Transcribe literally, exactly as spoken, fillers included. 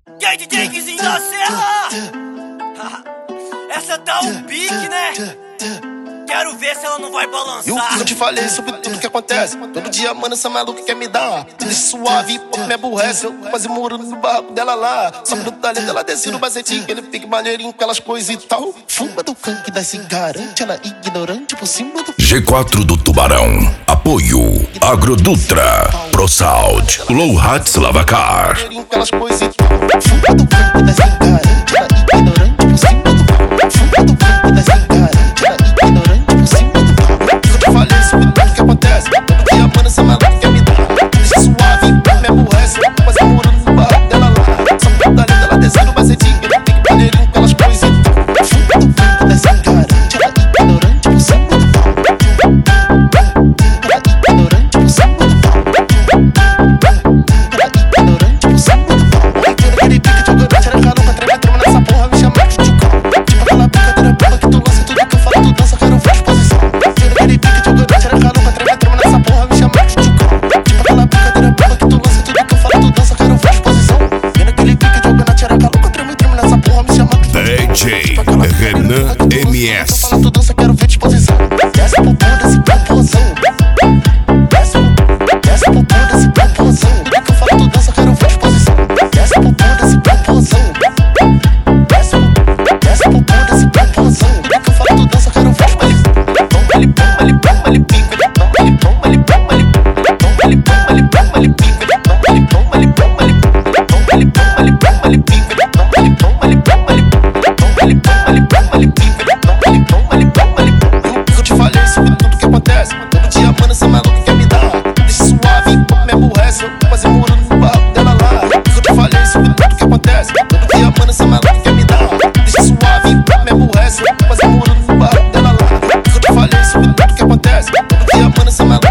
E aí, D J Guizinho da Serra? Essa tá um pique, né? Quero ver se ela não vai balançar. E o que eu te falei sobre tudo que acontece? Todo dia, mano, essa maluca quer me dar. Deixa suave, pô, me aborrece. Eu quase morando no barraco dela lá. Só pro talento, ela desce no bacetinho. Ele fica maneirinho com aquelas coisas e tal. Fuma do canque das se garante. Ela ignorante por cima do G quatro do Tubarão. Apoio Agrodutra, ProSound, Low Hats Lavacar. maneirinho com aquelas coisas e tal. Fuma do canque das se garante. Ela ignorante por cima do pau. Fuma do canque das se garante. Ela ignorante por cima do pau. Eu te falei sobre tudo que acontece. Todo dia, mano, essa maluca quer me dar. Deixa suave, me aborrece. Eu quase morando no barraco dela lá. Só pro talento, ela desce no bacetinho. Ele fica maneirinho com aquelas coisas e tal. Fuma do canque das se garante. Ela ignorante por cima do pau. Ela ignorante por cima do pau. Ela ignorante por cima do pau. E quando aquele pique jogando, tira a caruca, treme, treme nessa porra, me chama de tchucão. Tipo aquela brincadeira boba que tu lança, tudo que eu falo, tu dança, quero ver exposição. Quando aquele pique jogando, tira a caruca, treme, treme nessa porra, me chama de tchucão. Tipo aquela brincadeira boba que tu lança, tudo que eu falo, tu dança, quero ver exposição. Quando aquele pique jogando, tira a caruca, treme, treme nessa porra, me chama de D J Renan M S. fala, tu dança, quero ver disposição. Desce pro pão desse popozão. Desce pro, desce pro pão desse popozão. Tudo que eu falo, tu dança, quero ver disposição. Desce pro pão desse popozão. Desce pro, desce pro pão desse popozão. Tudo que eu falo, tu dança, quero ver disposição. Ele pão, ele pão, ele pica. Ele pão, ele pão, ele pão, ele pão, ele pão, ele pão, ele pica. Ele pão, ele pão, ele pão, ele pão, ele pão, ele pão, ele pica. Ele pão, ele pão, ele pão, ele pão, ele pão, ele pão, ele pica. Ele pão, ele pão, ele pão, ele pão. Eu te falei sobre tudo que acontece. Todo dia, mano, essa maluca quer me dar. Deixa suave, pô, me aborrece. Eu quase morando no barraco dela lá. Eu te falei sobre tudo que acontece. Todo dia, mano, essa maluca quer me dar. Deixa suave, pô, me aborrece. Eu quase morando no barraco dela lá. Eu te falei sobre tudo que acontece. Todo dia, mano, essa maluca